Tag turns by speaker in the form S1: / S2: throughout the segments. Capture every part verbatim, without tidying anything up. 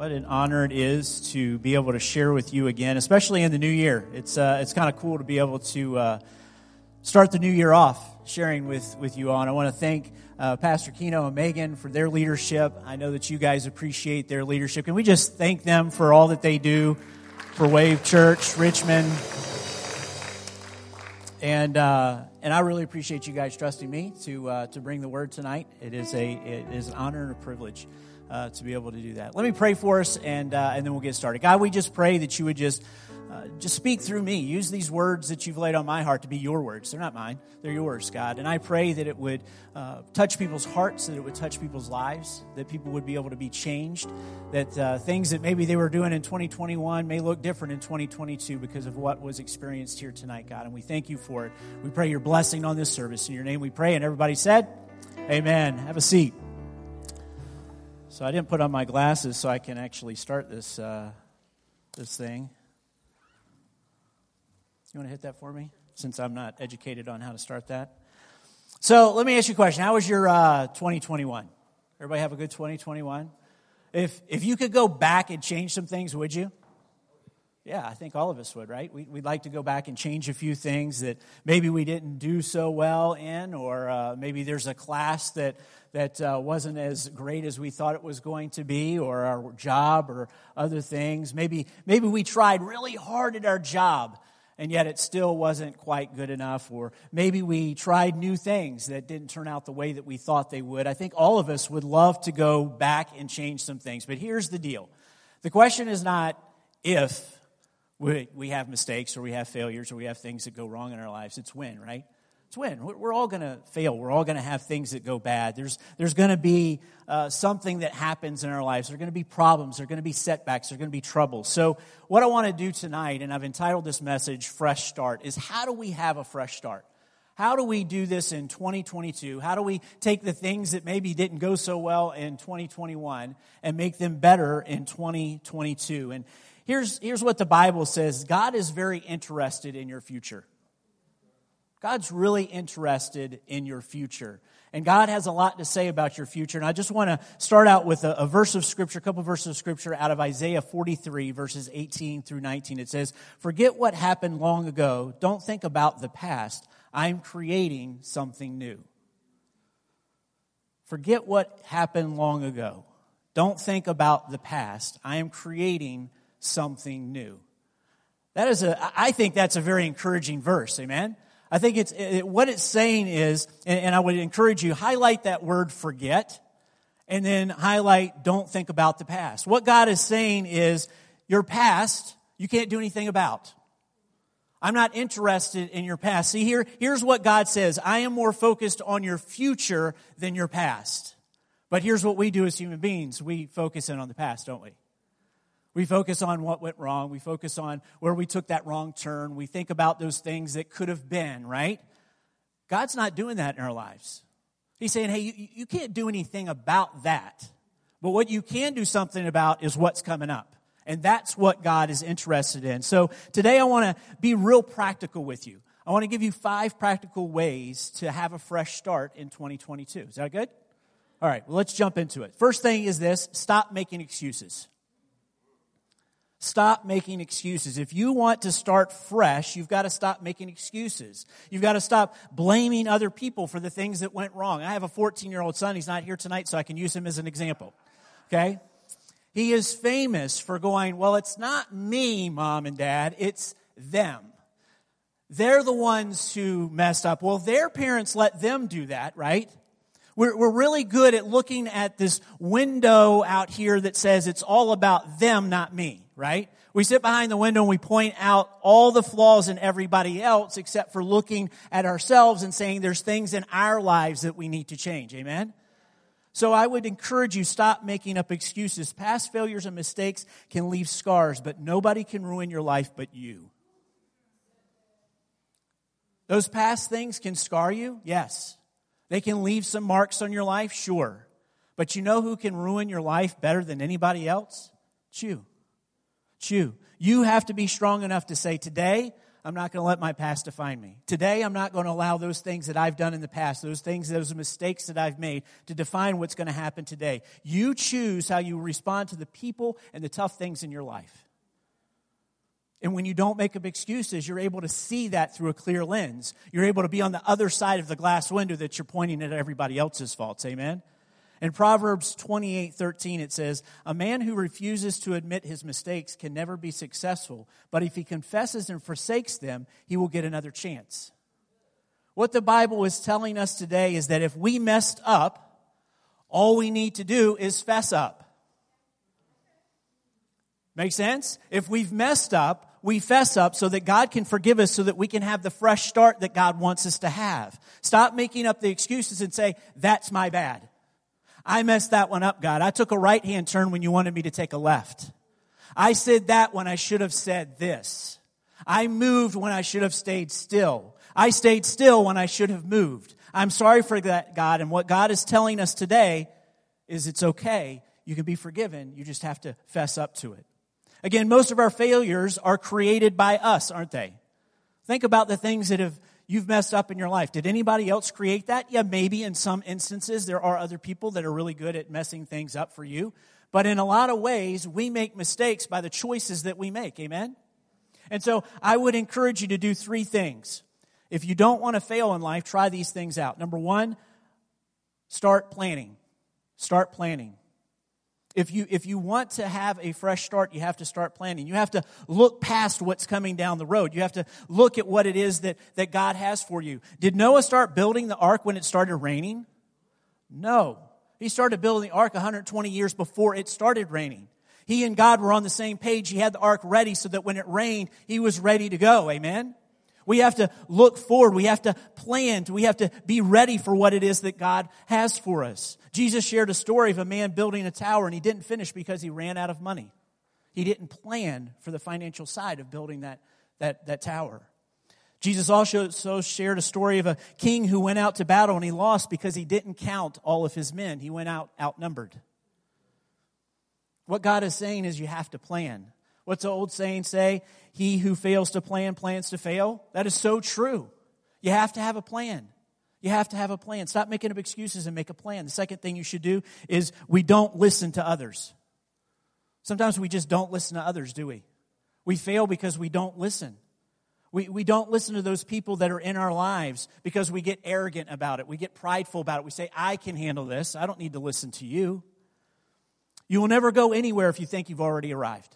S1: What an honor it is to be able to share with you again, especially in the new year. It's uh, it's kind of cool to be able to uh, start the new year off sharing with, with you all. And I want to thank uh, Pastor Keno and Megan for their leadership. I know that you guys appreciate their leadership. And we just thank them for all that they do for Wave Church, Richmond. And uh, and I really appreciate you guys trusting me to uh, to bring the word tonight. It is a it is an honor and a privilege uh, to be able to do that. Let me pray for us, and uh, and then we'll get started. God, we just pray that you would just uh, just speak through me. Use these words that you've laid on my heart to be your words. They're not mine; they're yours, God. And I pray that it would uh, touch people's hearts, that it would touch people's lives, that people would be able to be changed. That uh, things that maybe they were doing in twenty twenty-one may look different in twenty twenty-two because of what was experienced here tonight, God. And we thank you for it. We pray your blessing on this service. In your name we pray. And everybody said, amen. Have a seat. So I didn't put on my glasses so I can actually start this uh, this thing. You want to hit that for me? Since I'm not educated on how to start that. So let me ask you a question. How was your uh, twenty twenty-one? Everybody have a good twenty twenty-one? If if you could go back and change some things, would you? Yeah, I think all of us would, right? We, we'd like to go back and change a few things that maybe we didn't do so well in, or uh, maybe there's a class that that uh, wasn't as great as we thought it was going to be, or our job, or other things. Maybe maybe we tried really hard at our job, and yet it still wasn't quite good enough. Or maybe we tried new things that didn't turn out the way that we thought they would. I think all of us would love to go back and change some things. But here's the deal. The question is not if we, we have mistakes or we have failures or we have things that go wrong in our lives. It's when, right? It's when. We're all going to fail. We're all going to have things that go bad. There's there's going to be uh, something that happens in our lives. There are going to be problems. There are going to be setbacks. There are going to be troubles. So what I want to do tonight, and I've entitled this message, Fresh Start, is how do we have a fresh start? How do we do this in twenty twenty-two? How do we take the things that maybe didn't go so well in twenty twenty-one and make them better in twenty twenty-two? And here's, here's what the Bible says. God is very interested in your future. God's really interested in your future. And God has a lot to say about your future. And I just want to start out with a, a verse of Scripture, a couple of verses of Scripture out of Isaiah forty-three, verses eighteen through nineteen. It says, "Forget what happened long ago. Don't think about the past. I'm creating something new." Forget what happened long ago. Don't think about the past. I am creating something new. That is a, I think that's a very encouraging verse. Amen? I think it's it, what it's saying is, and, and I would encourage you, highlight that word forget, and then highlight don't think about the past. What God is saying is, your past, you can't do anything about. I'm not interested in your past. See, here, here's what God says. I am more focused on your future than your past. But here's what we do as human beings. We focus in on the past, don't we? We focus on what went wrong. We focus on where we took that wrong turn. We think about those things that could have been, right? God's not doing that in our lives. He's saying, hey, you, you can't do anything about that. But what you can do something about is what's coming up. And that's what God is interested in. So today I want to be real practical with you. I want to give you five practical ways to have a fresh start in twenty twenty-two. Is that good? All right, well, let's jump into it. First thing is this: stop making excuses. Stop making excuses. If you want to start fresh, you've got to stop making excuses. You've got to stop blaming other people for the things that went wrong. I have a fourteen-year-old son. He's not here tonight, so I can use him as an example. Okay? He is famous for going, well, it's not me, Mom and Dad, it's them. They're the ones who messed up. Well, their parents let them do that, right? We're, we're really good at looking at this window out here that says it's all about them, not me, right? We sit behind the window and we point out all the flaws in everybody else except for looking at ourselves and saying there's things in our lives that we need to change. Amen? So I would encourage you, stop making up excuses. Past failures and mistakes can leave scars, but nobody can ruin your life but you. Those past things can scar you? Yes. They can leave some marks on your life? Sure. But you know who can ruin your life better than anybody else? It's you. It's you. You have to be strong enough to say, today, I'm not going to let my past define me. Today, I'm not going to allow those things that I've done in the past, those things, those mistakes that I've made to define what's going to happen today. You choose how you respond to the people and the tough things in your life. And when you don't make up excuses, you're able to see that through a clear lens. You're able to be on the other side of the glass window that you're pointing at everybody else's faults. Amen? In Proverbs twenty-eight thirteen, it says, a man who refuses to admit his mistakes can never be successful, but if he confesses and forsakes them, he will get another chance. What the Bible is telling us today is that if we messed up, all we need to do is fess up. Make sense? If we've messed up, we fess up so that God can forgive us so that we can have the fresh start that God wants us to have. Stop making up the excuses and say, that's my bad. I messed that one up, God. I took a right-hand turn when you wanted me to take a left. I said that when I should have said this. I moved when I should have stayed still. I stayed still when I should have moved. I'm sorry for that, God. And what God is telling us today is it's okay. You can be forgiven. You just have to fess up to it. Again, most of our failures are created by us, aren't they? Think about the things that have you've messed up in your life. Did anybody else create that? Yeah, maybe in some instances there are other people that are really good at messing things up for you. But in a lot of ways, we make mistakes by the choices that we make. Amen? And so I would encourage you to do three things. If you don't want to fail in life, try these things out. Number one, start planning. Start planning. If you if you want to have a fresh start, you have to start planning. You have to look past what's coming down the road. You have to look at what it is that, that God has for you. Did Noah start building the ark when it started raining? No. He started building the ark one hundred twenty years before it started raining. He and God were on the same page. He had the ark ready so that when it rained, he was ready to go. Amen? We have to look forward. We have to plan. We have to be ready for what it is that God has for us. Jesus shared a story of a man building a tower, and he didn't finish because he ran out of money. He didn't plan for the financial side of building that, that, that tower. Jesus also shared a story of a king who went out to battle, and he lost because he didn't count all of his men. He went out outnumbered. What God is saying is you have to plan. What's the old saying say? He who fails to plan, plans to fail. That is so true. You have to have a plan. You have to have a plan. Stop making up excuses and make a plan. The second thing you should do is we don't listen to others. Sometimes we just don't listen to others, do we? We fail because we don't listen. We, we don't listen to those people that are in our lives because we get arrogant about it. We get prideful about it. We say, I can handle this. I don't need to listen to you. You will never go anywhere if you think you've already arrived.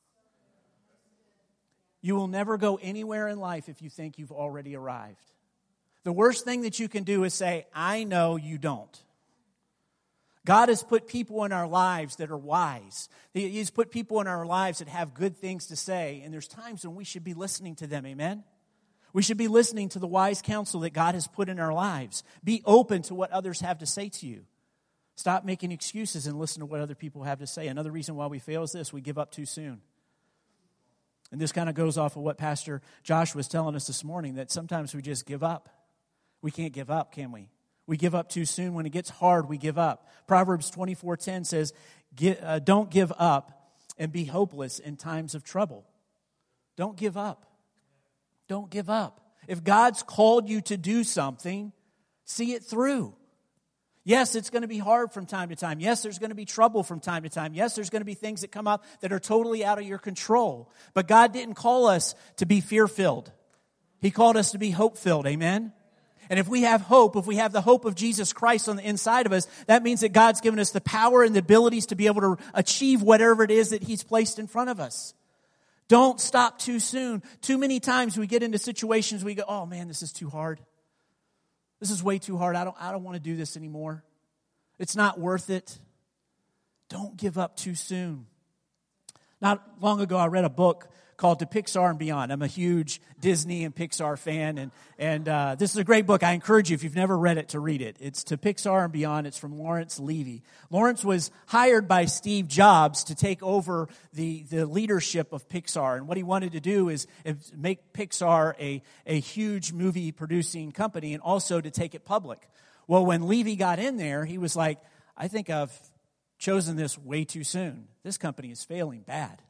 S1: You will never go anywhere in life if you think you've already arrived. The worst thing that you can do is say, I know you don't. God has put people in our lives that are wise. He's put people in our lives that have good things to say, and there's times when we should be listening to them, amen? We should be listening to the wise counsel that God has put in our lives. Be open to what others have to say to you. Stop making excuses and listen to what other people have to say. Another reason why we fail is this: we give up too soon. And this kind of goes off of what Pastor Josh was telling us this morning, that sometimes we just give up. We can't give up, can we? We give up too soon. When it gets hard, we give up. Proverbs twenty-four ten says, uh, don't give up and be hopeless in times of trouble. Don't give up. Don't give up. If God's called you to do something, see it through. Yes, it's going to be hard from time to time. Yes, there's going to be trouble from time to time. Yes, there's going to be things that come up that are totally out of your control. But God didn't call us to be fear-filled. He called us to be hope-filled. Amen? And if we have hope, if we have the hope of Jesus Christ on the inside of us, that means that God's given us the power and the abilities to be able to achieve whatever it is that He's placed in front of us. Don't stop too soon. Too many times we get into situations we go, oh man, this is too hard. This is way too hard. I don't, I don't want to do this anymore. It's not worth it. Don't give up too soon. Not long ago, I read a book called To Pixar and Beyond. I'm a huge Disney and Pixar fan, and and uh, this is a great book. I encourage you, if you've never read it, to read it. It's To Pixar and Beyond. It's from Lawrence Levy. Lawrence was hired by Steve Jobs to take over the, the leadership of Pixar, and what he wanted to do is, is make Pixar a, a huge movie-producing company and also to take it public. Well, when Levy got in there, he was like, I think I've chosen this way too soon. This company is failing bad.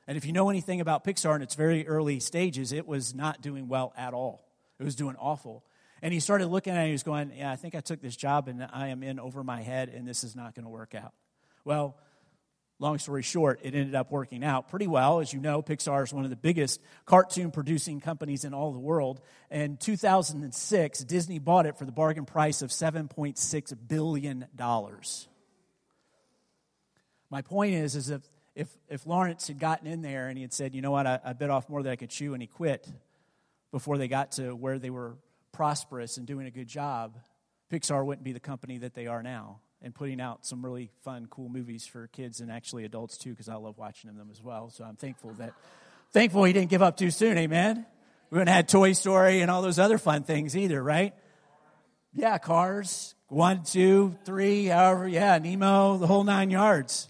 S1: And if you know anything about Pixar in its very early stages, it was not doing well at all. It was doing awful. And he started looking at it and he was going, yeah, I think I took this job and I am in over my head and this is not going to work out. Well, long story short, it ended up working out pretty well. As you know, Pixar is one of the biggest cartoon-producing companies in all the world. In two thousand six, Disney bought it for the bargain price of seven point six billion dollars. My point is, is if, if, if Lawrence had gotten in there and he had said, you know what, I, I bit off more than I could chew, and he quit before they got to where they were prosperous and doing a good job, Pixar wouldn't be the company that they are now, and putting out some really fun, cool movies for kids and actually adults too, because I love watching them as well. So I'm thankful that, thankful he didn't give up too soon, amen? We wouldn't have had Toy Story and all those other fun things either, right? Yeah, Cars, one, two, three, however, yeah, Nemo, the whole nine yards.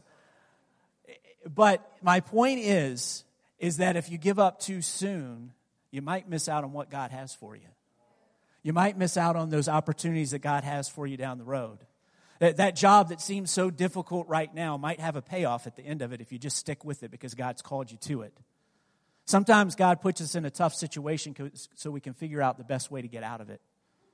S1: But my point is, is that if you give up too soon, you might miss out on what God has for you. You might miss out on those opportunities that God has for you down the road. That, that job that seems so difficult right now might have a payoff at the end of it if you just stick with it because God's called you to it. Sometimes God puts us in a tough situation so we can figure out the best way to get out of it.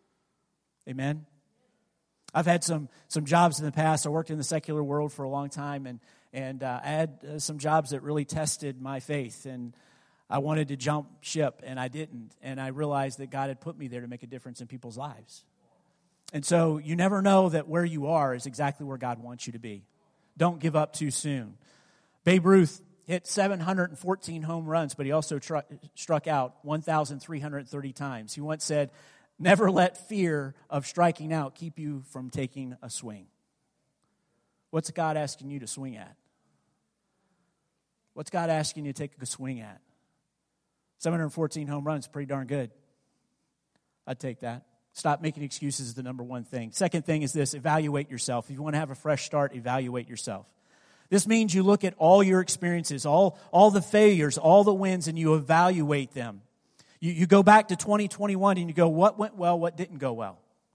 S1: Amen? I've had some some jobs in the past. I worked in the secular world for a long time, and, and uh, I had uh, some jobs that really tested my faith, and I wanted to jump ship, and I didn't. And I realized that God had put me there to make a difference in people's lives. And so you never know that where you are is exactly where God wants you to be. Don't give up too soon. Babe Ruth hit seven hundred fourteen home runs, but he also tr- struck out one thousand three hundred thirty times. He once said, never let fear of striking out keep you from taking a swing. What's God asking you to swing at? What's God asking you to take a swing at? seven hundred fourteen home runs, pretty darn good. I'd take that. Stop making excuses is the number one thing. Second thing is this, evaluate yourself. If you want to have a fresh start, evaluate yourself. This means you look at all your experiences, all, all the failures, all the wins, and you evaluate them. You, you go back to twenty twenty-one and you go, what went well, what didn't go well?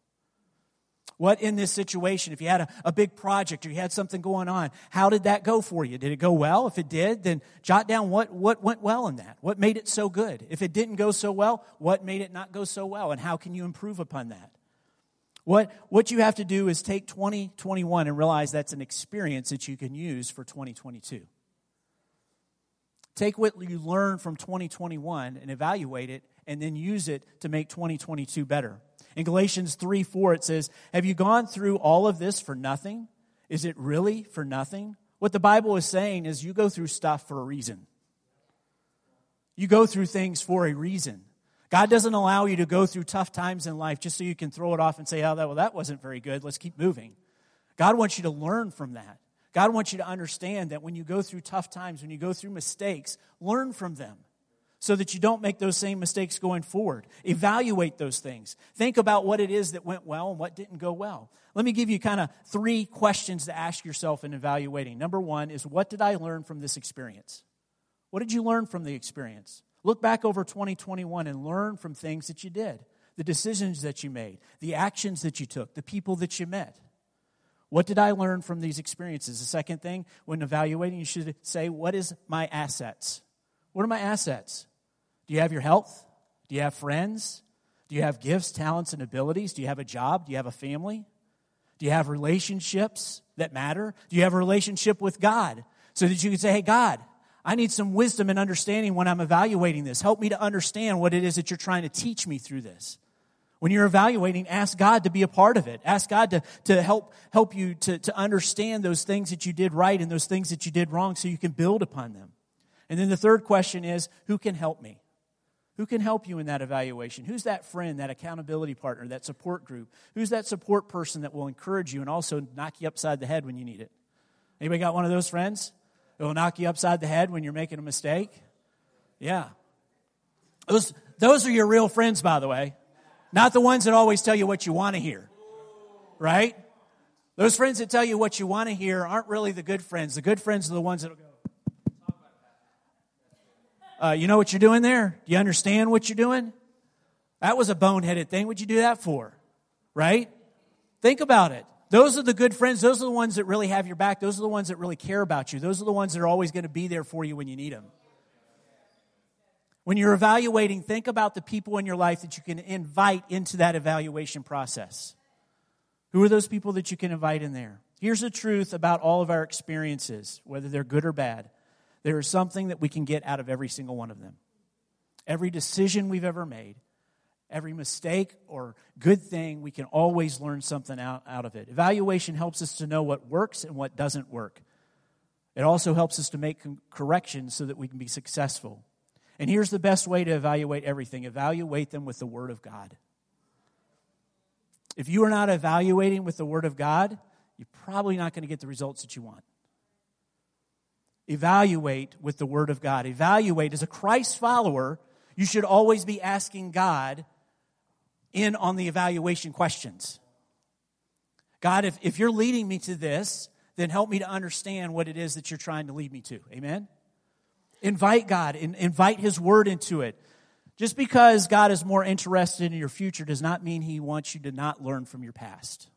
S1: What in this situation, if you had a, a big project or you had something going on, how did that go for you? Did it go well? If it did, then jot down what, what went well in that. What made it so good? If it didn't go so well, what made it not go so well? And how can you improve upon that? What, what you have to do is take twenty twenty-one and realize that's an experience that you can use for twenty twenty-two. Take what you learned from twenty twenty-one and evaluate it, and then use it to make twenty twenty-two better. In Galatians three four, it says, have you gone through all of this for nothing? Is it really for nothing? What the Bible is saying is you go through stuff for a reason. You go through things for a reason. God doesn't allow you to go through tough times in life just so you can throw it off and say, oh, that, well, that wasn't very good. Let's keep moving. God wants you to learn from that. God wants you to understand that when you go through tough times, when you go through mistakes, learn from them so that you don't make those same mistakes going forward. Evaluate those things. Think about what it is that went well and what didn't go well. Let me give you kind of three questions to ask yourself in evaluating. Number one is, what did I learn from this experience? What did you learn from the experience? Look back over twenty twenty-one and learn from things that you did, the decisions that you made, the actions that you took, the people that you met. What did I learn from these experiences? The second thing, when evaluating, you should say, what is my assets? What are my assets? Do you have your health? Do you have friends? Do you have gifts, talents, and abilities? Do you have a job? Do you have a family? Do you have relationships that matter? Do you have a relationship with God so that you can say, hey, God, I need some wisdom and understanding when I'm evaluating this. Help me to understand what it is that you're trying to teach me through this. When you're evaluating, ask God to be a part of it. Ask God to, to help help you to, to understand those things that you did right and those things that you did wrong so you can build upon them. And then the third question is, who can help me? Who can help you in that evaluation? Who's that friend, that accountability partner, that support group? Who's that support person that will encourage you and also knock you upside the head when you need it? Anybody got one of those friends? It will knock you upside the head when you're making a mistake? Yeah. Those, those are your real friends, by the way. Not the ones that always tell you what you want to hear. Right? Those friends that tell you what you want to hear aren't really the good friends. The good friends are the ones that will go, uh, you know what you're doing there? Do you understand what you're doing? That was a boneheaded thing. What'd you do that for? Right? Think about it. Those are the good friends. Those are the ones that really have your back. Those are the ones that really care about you. Those are the ones that are always going to be there for you when you need them. When you're evaluating, think about the people in your life that you can invite into that evaluation process. Who are those people that you can invite in there? Here's the truth about all of our experiences, whether they're good or bad. There is something that we can get out of every single one of them. Every decision we've ever made, every mistake or good thing, we can always learn something out, out of it. Evaluation helps us to know what works and what doesn't work. It also helps us to make corrections so that we can be successful. And here's the best way to evaluate everything. Evaluate them with the Word of God. If you are not evaluating with the Word of God, you're probably not going to get the results that you want. Evaluate with the Word of God. Evaluate. As a Christ follower, you should always be asking God in on the evaluation questions. God, if, if you're leading me to this, then help me to understand what it is that you're trying to lead me to. Amen? Invite God. In, invite His Word into it. Just because God is more interested in your future does not mean He wants you to not learn from your past.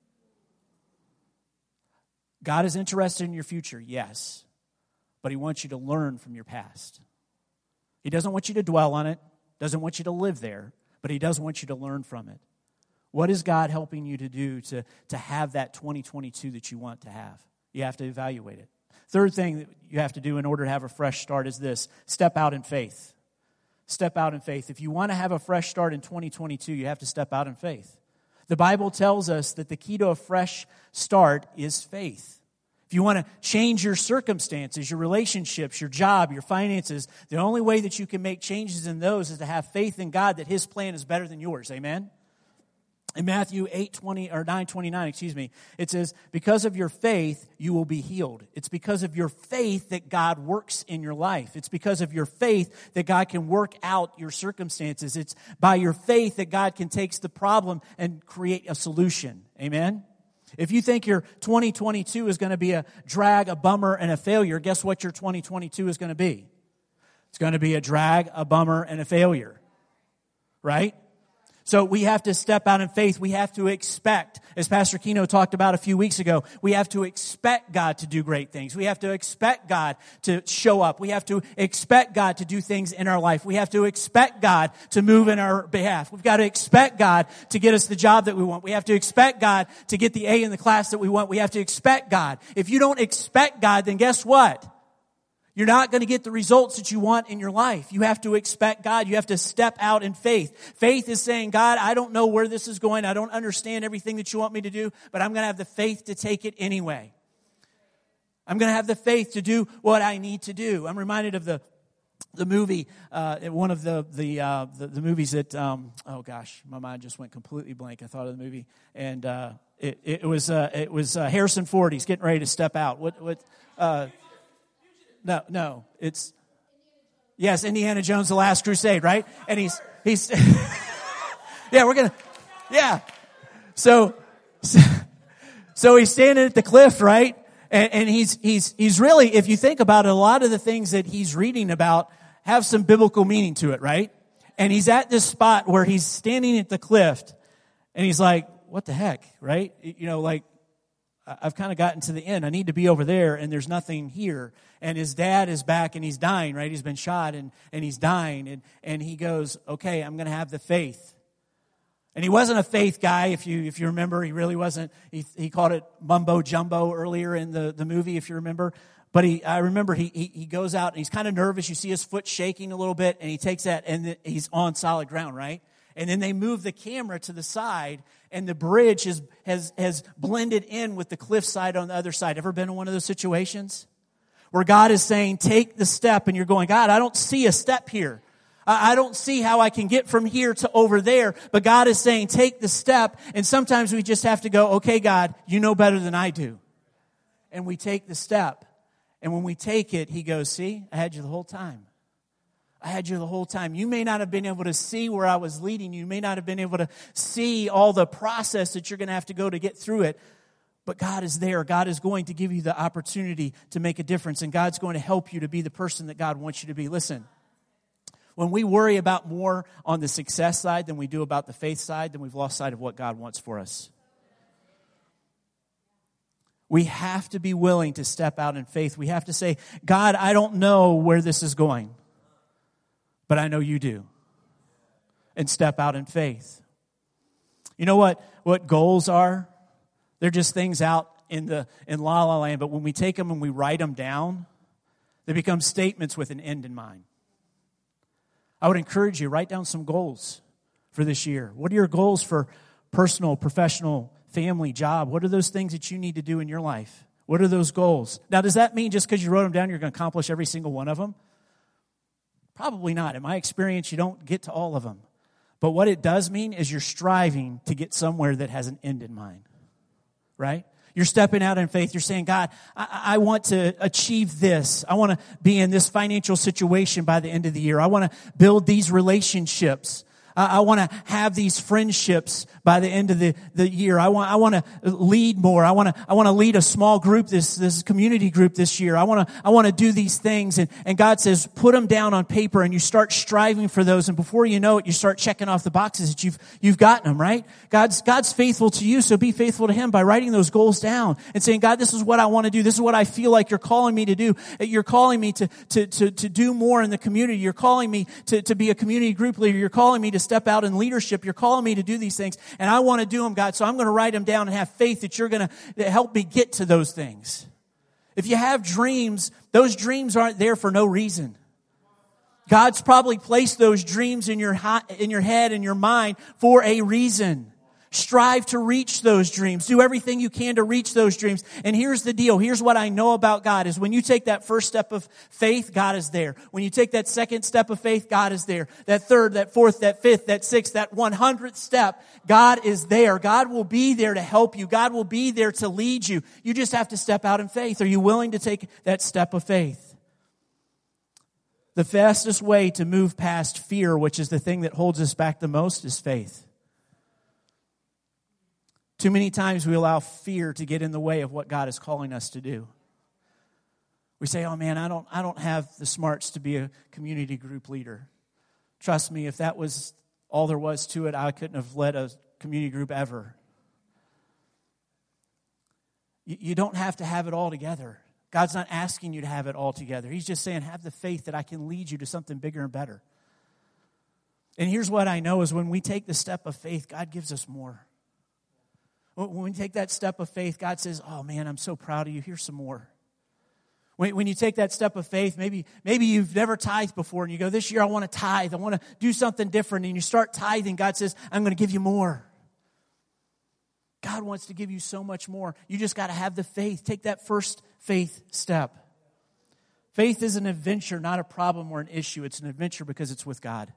S1: God is interested in your future, yes, but He wants you to learn from your past. He doesn't want you to dwell on it, doesn't want you to live there, but He does want you to learn from it. What is God helping you to do to, to have that twenty twenty-two that you want to have? You have to evaluate it. Third thing that you have to do in order to have a fresh start is this: step out in faith. Step out in faith. If you want to have a fresh start in twenty twenty-two, you have to step out in faith. The Bible tells us that the key to a fresh start is faith. If you want to change your circumstances, your relationships, your job, your finances, the only way that you can make changes in those is to have faith in God that His plan is better than yours. Amen? In Matthew eight twenty or nine twenty-nine, excuse me, it says, because of your faith, you will be healed. It's because of your faith that God works in your life. It's because of your faith that God can work out your circumstances. It's by your faith that God can take the problem and create a solution. Amen? If you think your twenty twenty-two is going to be a drag, a bummer, and a failure, guess what your twenty twenty-two is going to be? It's going to be a drag, a bummer, and a failure. Right? So we have to step out in faith. We have to expect, as Pastor Keno talked about a few weeks ago, we have to expect God to do great things. We have to expect God to show up. We have to expect God to do things in our life. We have to expect God to move in our behalf. We've got to expect God to get us the job that we want. We have to expect God to get the A in the class that we want. We have to expect God. If you don't expect God, then guess what? You're not going to get the results that you want in your life. You have to expect God. You have to step out in faith. Faith is saying, God, I don't know where this is going. I don't understand everything that you want me to do, but I'm going to have the faith to take it anyway. I'm going to have the faith to do what I need to do. I'm reminded of the the movie, uh, one of the the, uh, the the movies that, um, oh gosh, my mind just went completely blank. I thought of the movie, and uh, it, it was uh, it was uh, Harrison Ford. He's getting ready to step out. What what? Uh, No, no, it's, yes, Indiana Jones, The Last Crusade, right? And he's, he's, yeah, we're going to, yeah. So, so, so he's standing at the cliff, right? And, and he's, he's, he's really, if you think about it, a lot of the things that he's reading about have some biblical meaning to it, right? And he's at this spot where he's standing at the cliff and he's like, what the heck, right? You know, like, I've kind of gotten to the end. I need to be over there, and there's nothing here. And his dad is back, and he's dying, right? He's been shot, and, and he's dying. And, and he goes, okay, I'm going to have the faith. And he wasn't a faith guy, if you if you remember. He really wasn't. He, he called it mumbo jumbo earlier in the, the movie, if you remember. But he, I remember he, he, he goes out, and he's kind of nervous. You see his foot shaking a little bit, and he takes that, and he's on solid ground, right? And then they move the camera to the side, and the bridge has, has, has blended in with the cliffside on the other side. Ever been in one of those situations? Where God is saying, take the step, and you're going, God, I don't see a step here. I, I don't see how I can get from here to over there. But God is saying, take the step. And sometimes we just have to go, okay, God, you know better than I do. And we take the step. And when we take it, He goes, see, I had you the whole time. I had you the whole time. You may not have been able to see where I was leading you. You may not have been able to see all the process that you're going to have to go to get through it. But God is there. God is going to give you the opportunity to make a difference. And God's going to help you to be the person that God wants you to be. Listen, when we worry about more on the success side than we do about the faith side, then we've lost sight of what God wants for us. We have to be willing to step out in faith. We have to say, God, I don't know where this is going, but I know you do. And step out in faith. You know what, what goals are? They're just things out in the in La La Land, but when we take them and we write them down, they become statements with an end in mind. I would encourage you, write down some goals for this year. What are your goals for personal, professional, family, job? What are those things that you need to do in your life? What are those goals? Now, does that mean just because you wrote them down, you're going to accomplish every single one of them? Probably not. In my experience, you don't get to all of them. But what it does mean is you're striving to get somewhere that has an end in mind, right? You're stepping out in faith. You're saying, God, I, I want to achieve this. I want to be in this financial situation by the end of the year. I want to build these relationships. I want to have these friendships by the end of the, the year. I want I want to lead more. I want to I want to lead a small group, this this community group this year. I want to I want to do these things. And, and God says, put them down on paper, and you start striving for those. And before you know it, you start checking off the boxes that you've you've gotten them, right? God's God's faithful to you, so be faithful to Him by writing those goals down and saying, God, this is what I want to do. This is what I feel like you're calling me to do. You're calling me to to to, to do more in the community. You're calling me to, to be a community group leader. You're calling me to step out in leadership. You're calling me to do these things, and I want to do them, God, so I'm going to write them down and have faith that you're going to help me get to those things. If you have dreams, those dreams aren't there for no reason. God's probably placed those dreams in your in your head and your mind for a reason. Strive to reach those dreams. Do everything you can to reach those dreams. And here's the deal. Here's what I know about God is when you take that first step of faith, God is there. When you take that second step of faith, God is there. That third, that fourth, that fifth, that sixth, that one hundredth step, God is there. God will be there to help you. God will be there to lead you. You just have to step out in faith. Are you willing to take that step of faith? The fastest way to move past fear, which is the thing that holds us back the most, is faith. Too many times we allow fear to get in the way of what God is calling us to do. We say, oh man, I don't I don't have the smarts to be a community group leader. Trust me, if that was all there was to it, I couldn't have led a community group ever. You, you don't have to have it all together. God's not asking you to have it all together. He's just saying, have the faith that I can lead you to something bigger and better. And here's what I know is when we take the step of faith, God gives us more. When we take that step of faith, God says, oh man, I'm so proud of you. Here's some more. When, when you take that step of faith, maybe, maybe you've never tithed before and you go, this year I want to tithe. I want to do something different. And you start tithing. God says, I'm going to give you more. God wants to give you so much more. You just got to have the faith. Take that first faith step. Faith is an adventure, not a problem or an issue. It's an adventure because it's with God.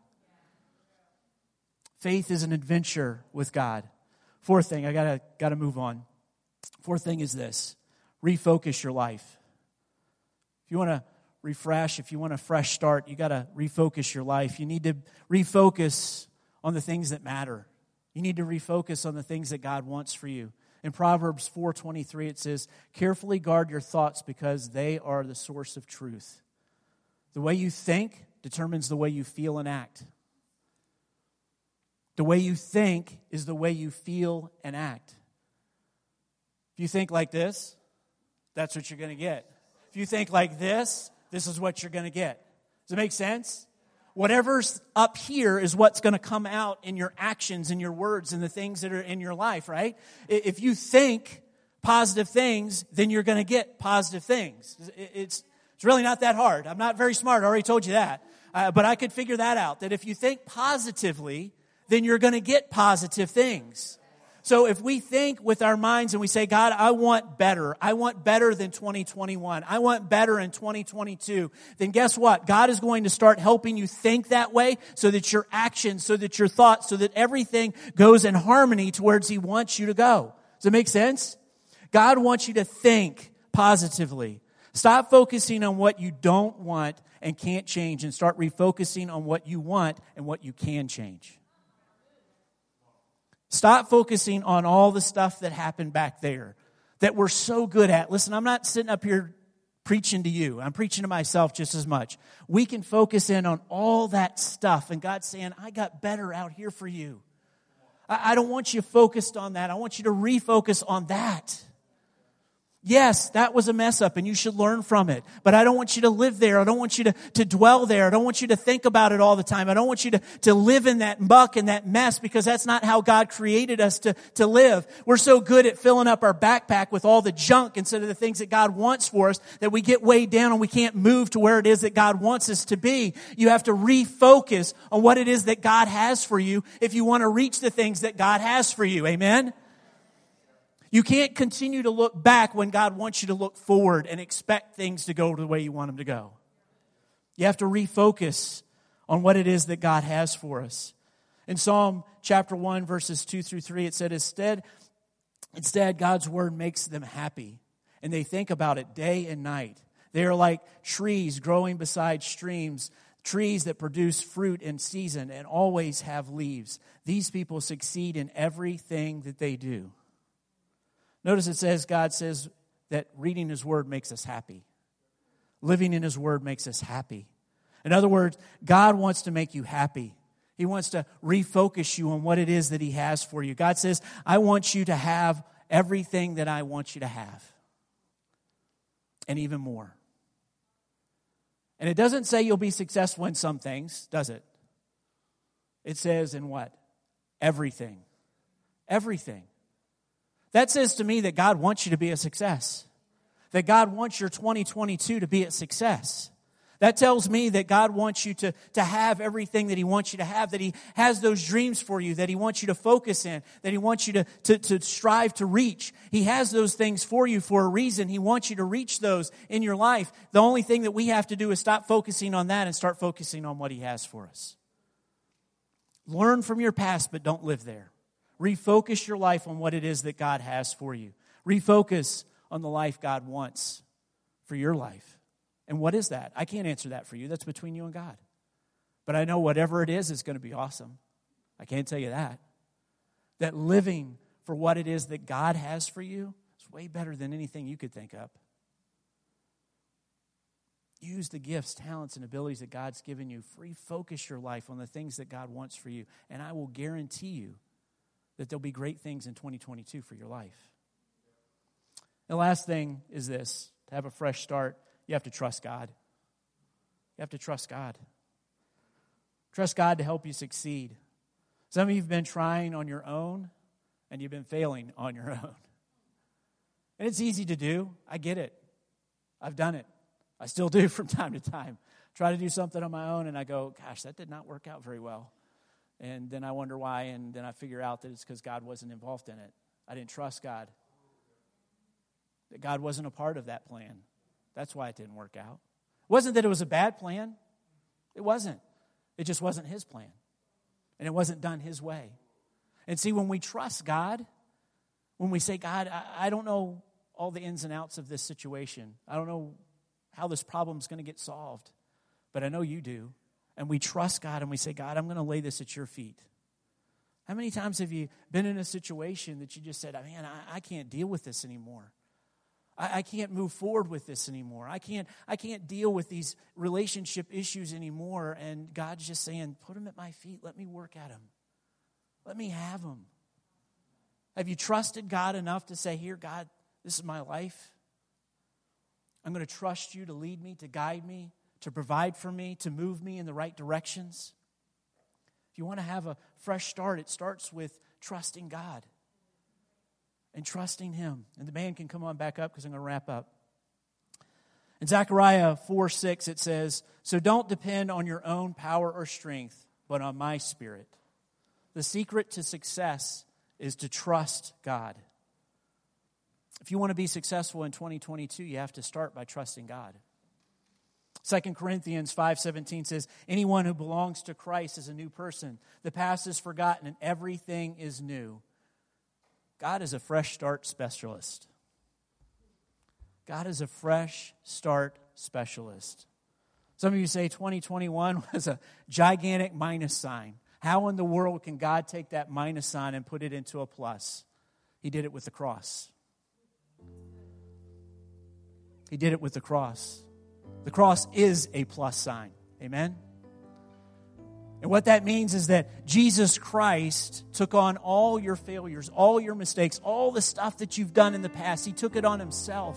S1: Faith is an adventure with God. Fourth thing, I gotta gotta move on. Fourth thing is this: refocus your life. If you want to refresh, if you want a fresh start, you gotta refocus your life. You need to refocus on the things that matter. You need to refocus on the things that God wants for you. In Proverbs four twenty-three, it says, "Carefully guard your thoughts because they are the source of truth." The way you think determines the way you feel and act. The way you think is the way you feel and act. If you think like this, that's what you're going to get. If you think like this, this is what you're going to get. Does it make sense? Whatever's up here is what's going to come out in your actions and your words and the things that are in your life, right? If you think positive things, then you're going to get positive things. It's, it's really not that hard. I'm not very smart. I already told you that. Uh, but I could figure that out, that if you think positively, then you're going to get positive things. So if we think with our minds and we say, God, I want better. I want better than twenty twenty-one. I want better in twenty twenty-two. Then guess what? God is going to start helping you think that way so that your actions, so that your thoughts, so that everything goes in harmony towards He wants you to go. Does it make sense? God wants you to think positively. Stop focusing on what you don't want and can't change and start refocusing on what you want and what you can change. Stop focusing on all the stuff that happened back there that we're so good at. Listen, I'm not sitting up here preaching to you. I'm preaching to myself just as much. We can focus in on all that stuff. And God's saying, I got better out here for you. I, I don't want you focused on that. I want you to refocus on that. Yes, that was a mess up and you should learn from it. But I don't want you to live there. I don't want you to, to dwell there. I don't want you to think about it all the time. I don't want you to, to live in that muck and that mess, because that's not how God created us to, to live. We're so good at filling up our backpack with all the junk instead of the things that God wants for us that we get weighed down and we can't move to where it is that God wants us to be. You have to refocus on what it is that God has for you if you want to reach the things that God has for you. Amen? You can't continue to look back when God wants you to look forward and expect things to go the way you want them to go. You have to refocus on what it is that God has for us. In Psalm chapter one, verses two through three, it said, Instead, instead, God's word makes them happy, and they think about it day and night. They are like trees growing beside streams, trees that produce fruit in season and always have leaves. These people succeed in everything that they do. Notice it says, God says that reading His Word makes us happy. Living in His Word makes us happy. In other words, God wants to make you happy. He wants to refocus you on what it is that He has for you. God says, I want you to have everything that I want you to have. And even more. And it doesn't say you'll be successful in some things, does it? It says in what? Everything. Everything. That says to me that God wants you to be a success. That God wants your twenty twenty-two to be a success. That tells me that God wants you to, to have everything that He wants you to have, that He has those dreams for you, that He wants you to focus in, that He wants you to, to, to strive to reach. He has those things for you for a reason. He wants you to reach those in your life. The only thing that we have to do is stop focusing on that and start focusing on what He has for us. Learn from your past, but don't live there. Refocus your life on what it is that God has for you. Refocus on the life God wants for your life. And what is that? I can't answer that for you. That's between you and God. But I know whatever it is, it's going to be awesome. I can't tell you that. That living for what it is that God has for you is way better than anything you could think up. Use the gifts, talents, and abilities that God's given you. Refocus your life on the things that God wants for you. And I will guarantee you that there'll be great things in twenty twenty-two for your life. The last thing is this. To have a fresh start, you have to trust God. You have to trust God. Trust God to help you succeed. Some of you have been trying on your own, and you've been failing on your own. And it's easy to do. I get it. I've done it. I still do from time to time. Try to do something on my own, and I go, gosh, that did not work out very well. And then I wonder why, and then I figure out that it's because God wasn't involved in it. I didn't trust God. That God wasn't a part of that plan. That's why it didn't work out. It wasn't that it was a bad plan. It wasn't. It just wasn't His plan. And it wasn't done His way. And see, when we trust God, when we say, God, I, I don't know all the ins and outs of this situation. I don't know how this problem's going to get solved. But I know you do. And we trust God and we say, God, I'm going to lay this at your feet. How many times have you been in a situation that you just said, man, I, I can't deal with this anymore. I, I can't move forward with this anymore. I can't, I can't deal with these relationship issues anymore. And God's just saying, put them at my feet. Let me work at them. Let me have them. Have you trusted God enough to say, here, God, this is my life. I'm going to trust you to lead me, to guide me, to provide for me, to move me in the right directions. If you want to have a fresh start, it starts with trusting God and trusting Him. And the band can come on back up because I'm going to wrap up. In Zechariah four six, it says, so don't depend on your own power or strength, but on my Spirit. The secret to success is to trust God. If you want to be successful in twenty twenty-two, you have to start by trusting God. Second Corinthians five seventeen says, anyone who belongs to Christ is a new person. The past is forgotten and everything is new. God is a fresh start specialist. God is a fresh start specialist. Some of you say twenty twenty-one was a gigantic minus sign. How in the world can God take that minus sign and put it into a plus? He did it with the cross. He did it with the cross. The cross is a plus sign. Amen? And what that means is that Jesus Christ took on all your failures, all your mistakes, all the stuff that you've done in the past. He took it on himself.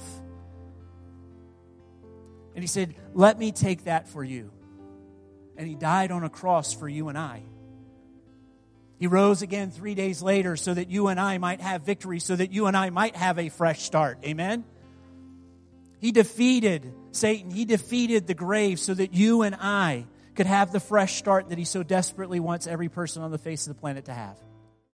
S1: And he said, let me take that for you. And he died on a cross for you and I. He rose again three days later so that you and I might have victory, so that you and I might have a fresh start. Amen? He defeated Satan. He defeated the grave so that you and I could have the fresh start that he so desperately wants every person on the face of the planet to have.